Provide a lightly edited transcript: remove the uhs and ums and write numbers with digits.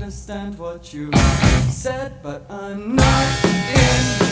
understand what you said, but I'm not in